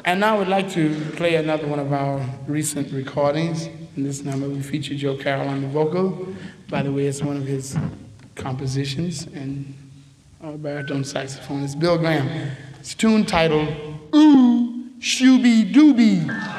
And now I would like to play another one of our recent recordings. In this number, we feature Joe Carroll on the vocal. By the way, it's one of his compositions, and our baritone saxophone is Bill Graham. It's a tune titled Ooh, Shooby Dooby.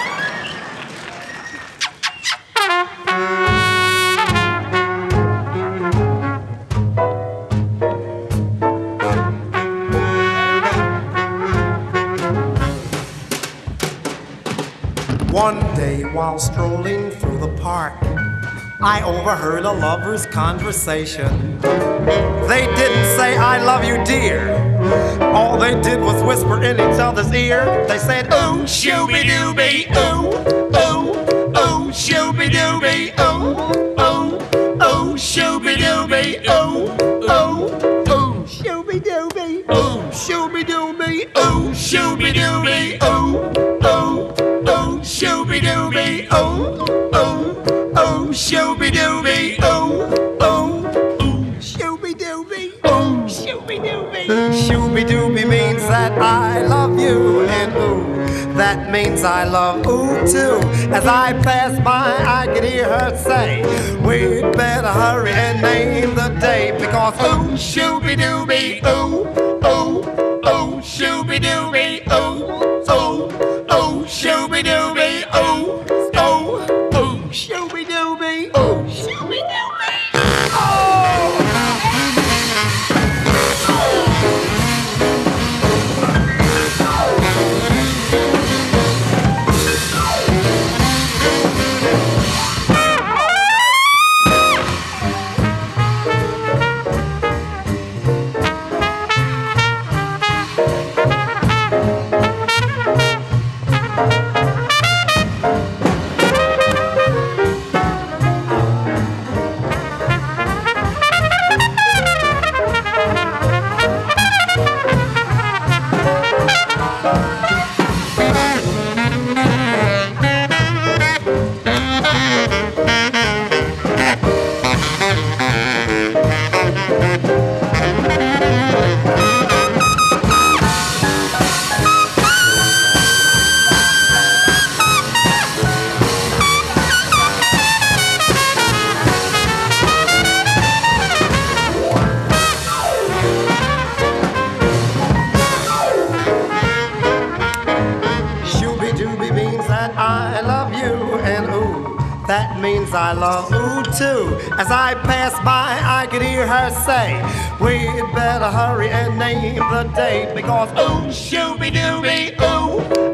One day while strolling through the park, I overheard a lover's conversation. They didn't say, I love you, dear. All they did was whisper in each other's ear. They said, ooh, shooby-dooby, ooh, ooh, ooh, shooby-dooby, ooh, ooh, ooh, shooby-dooby, ooh, ooh, ooh, shooby-dooby, ooh, shooby-dooby, ooh, shooby-dooby, ooh, ooh, ooh, shooby-dooby, ooh, ooh, ooh, shooby-dooby, ooh, ooh, ooh, shooby-dooby, ooh, shooby-dooby. Shooby-dooby means that I love you, and ooh, that means I love ooh too. As I pass by, I can hear her say, we'd better hurry and name the day, because ooh, shooby-dooby, ooh, ooh, ooh, shooby-dooby, ooh, ooh, ooh, shooby-dooby, ooh, ooh, ooh, shooby-dooby, ooh, shooby-dooby. Oh! I love ooh too. As I pass by, I could hear her say, we'd better hurry and name the date, because ooh, shooby-dooby, ooh,